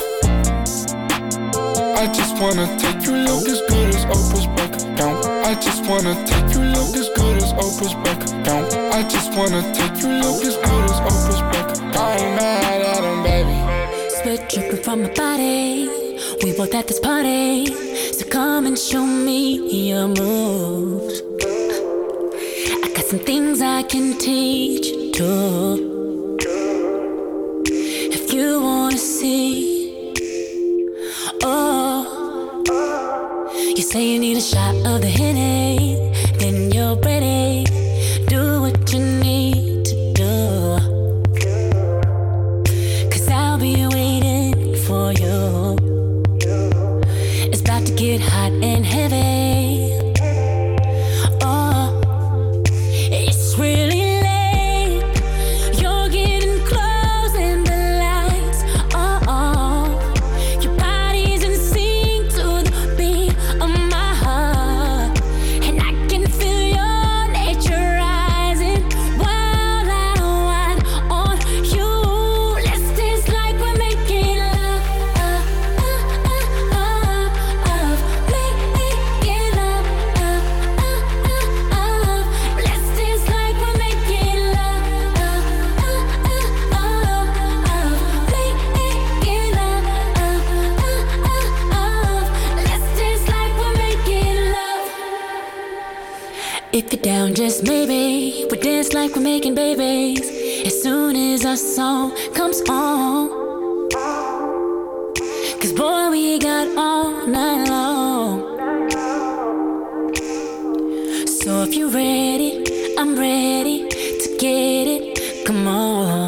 I just wanna take you look as good as Oprah's bank account. I just wanna take you look as good as Oprah's bank account. I just wanna take you look as good as Oprah's bank account. I ain't mad at him, baby. Sweat dripping from my body. We both at this party, so come and show me your moves. I got some things I can teach you too. If you wanna see. Oh, you say you need a shot of the Henny, then you're ready. Do what you need to do, 'cause I'll be waiting for you. It's about to get hot and heavy. Oh, it's really late. You're getting close and the lights are on. Your body's in sync to the beat of my heart, and I can feel your nature rising wild and wide on you. Let's dance like we're making love, uh, uh, uh, uh, uh, making love, uh, uh, uh, uh. Let's dance like we're making love, uh, uh, uh, uh, uh, making love, uh, uh, uh, uh. Let's dance like we're making love. If you're down, just maybe we dance like we're making babies as soon as our song comes on. 'Cause boy, we got all night long. So if you're ready, I'm ready to get it. Come on.